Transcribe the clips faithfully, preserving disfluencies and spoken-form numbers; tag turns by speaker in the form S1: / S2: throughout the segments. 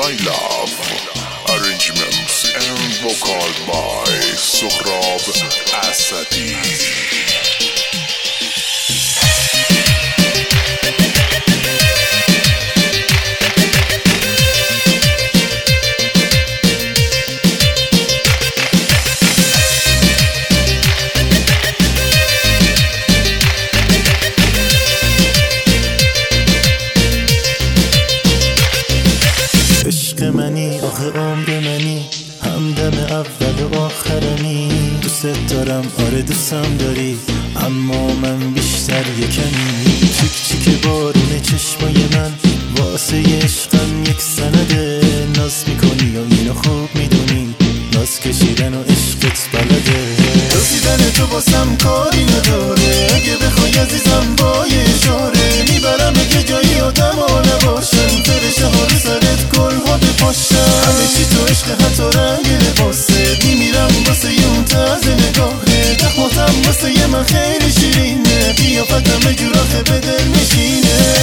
S1: My Love. Arrangements and vocal by Sohrab Asadi.
S2: منی آخه عمر منی، همدم اول و آخرمی. دوست دارم آره دوستم داری، اما من بیشتر یکمی. چیک چیک بارون چشمای من واسه عشقم یک سنده. ناز میکنی و اینو خوب میدونی، ناز کشیدن و عشقت بلده. رسیدن تو باسم کاری نداره، اگه بخوای عزیزم با یه اشاره میبرم اگه جایی آدم ها نباشن. فرشه ها رو سرت گل ها بپاشن، همه چی تو عشق حتی رنگ لباسه. میمیرم واسه یه اون طرز نگاهه، دخماتم واسه یه من خیلی شیرینه. قیافتم یه جور آخه به دل میشینه.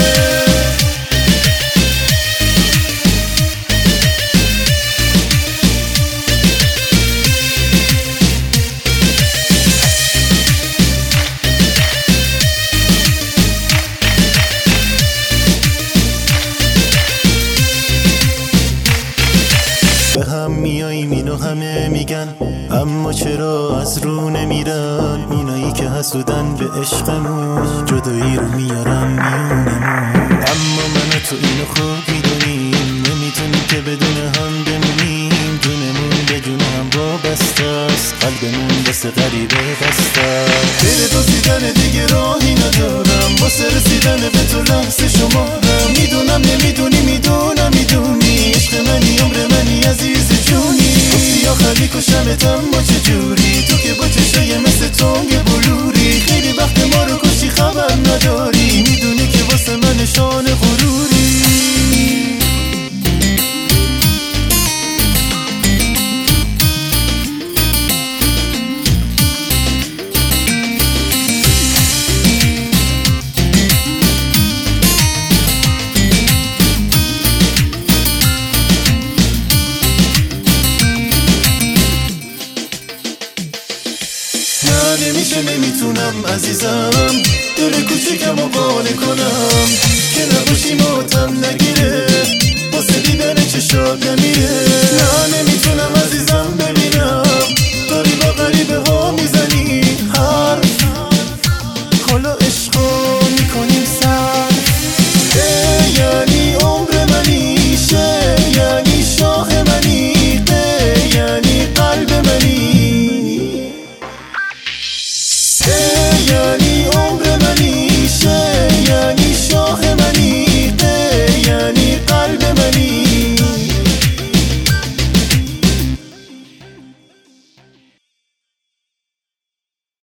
S2: به هم میاییم اینو همه میگن، اما چرا از رو نمیرن؟ اینایی که حسودن به عشقمون جدایی رو میارن میونمون. اما من و تو اینو خوب میدونیم، نمیتونیم که بدون هم بمونیم. جونمون به جون هم وابسته است، قلبمون واسه غریبه بسته است. غیر دزدیدن دیگه راهی ندارم، واسه رسیدن به تو لحظه شمارم. میدونم نمیدونی میدونم میدونی، عشق منی عمر منی عزیز جونی. گفتی آخری کشمت اما چجوری، تو که با چشای مثل تنگ بلوری. خیلی وقت ما رو کشی خبر نداری، میدونی که واسه من نشان غروری. نمیشه نمیتونم عزیزم دل کوچیکم رو قانع کنم که نباشی ماتم نگیره واسه دیدن چشات.